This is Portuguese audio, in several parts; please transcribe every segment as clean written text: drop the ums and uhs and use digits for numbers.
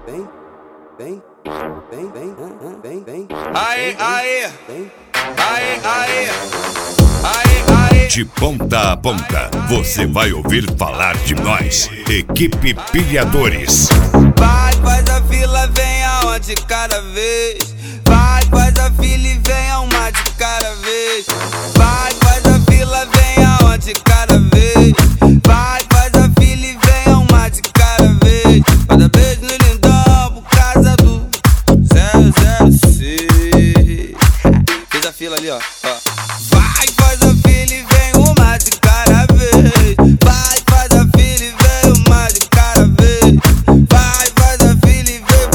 Aê, aê, aê, aê, aê, aê. De ponta a ponta, você vai ouvir falar de nós, Equipe Pilhadores. Vai, faz a fila, vem aonde cada vez. Vai, faz a fila e vem uma de cada vez. Vai, faz a fila, vem aonde cada vez. Vai, faz a fila e vem uma de cada vez. Cada beijo no lindão por causa do 006. Fez a fila ali, ó. Vai, faz a fila e vem uma de cada vez. Vai, faz a fila e vem uma de cada vez. Vai, faz a fila e vem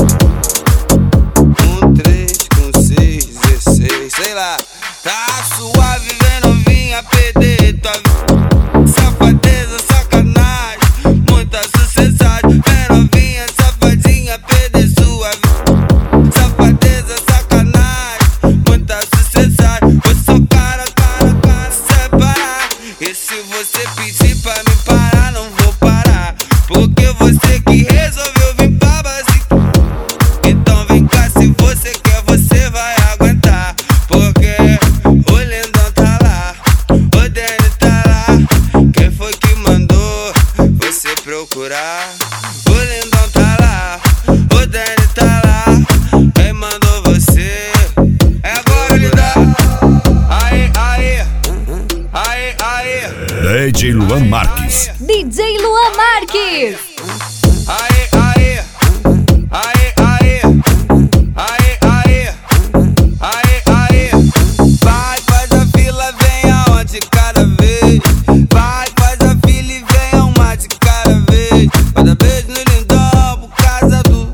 1, 3, com 6, 16, sei lá. Tá suave, vem novinha, perder tua vida. Safadeza, sacanagem, muita sucessagem. Vem novinha, safadinha, perder sua vida. Safadeza, sacanagem, muita sucessagem. Eu sou cara, separar. E se você pedir pra me parar, não vou parar. Porque você que resolveu vir pra base. Então vem cá, se você quer, você vai aguentar. Porque o lindão tá lá, o Danny tá lá. Quem foi que mandou você procurar? O lindão tá lá, o Danny tá lá. Quem mandou você? É agora, lindão. Aê, aê, aê, aê. DJ Luan Marques. DJ Luan Marques. Aê, aê, aê, aê, aê, aê, aê, aê. Vai, faz a fila, vem aonde cada vez. Vai, faz a fila e vem uma de cada vez. Cada beijo no lindão por causa do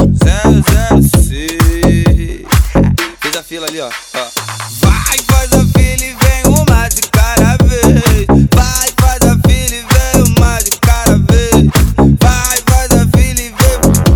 006. Fez a fila ali, ó. Vai, faz a fila e vem uma de cada vez. Vai, faz a fila e vem uma de cada vez. Vai, faz a fila e vem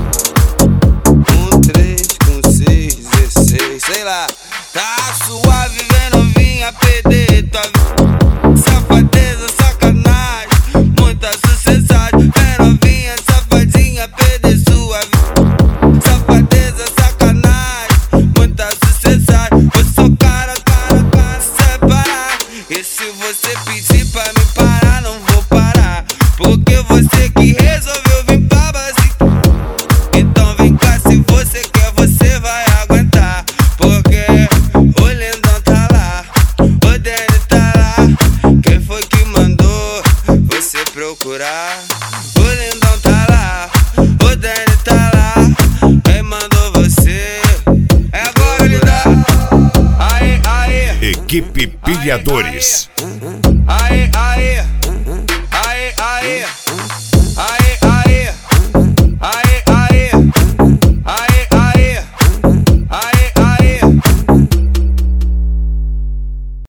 1, 3, com 6, 16, sei lá. Tá suave, vem novinha, perder tua vida. Safadeza, sacanagem, muita sucessagem. Vem novinha, safadinha, perder sua vida. Safadeza, sacanagem, muita sucessagem. Eu sou cara, separar. E se você pedir pra me parar, não vou parar. Porque você que resolveu vir pra base. Então vem cá, se você quer, você vai aguentar. Porque o lindão tá lá, o Danny tá lá. Quem foi que mandou você procurar? O lindão tá lá, o Danny tá lá. Quem mandou você? É agora, lindão. Aê, aê, Equipe Pilhadores. aê, aê.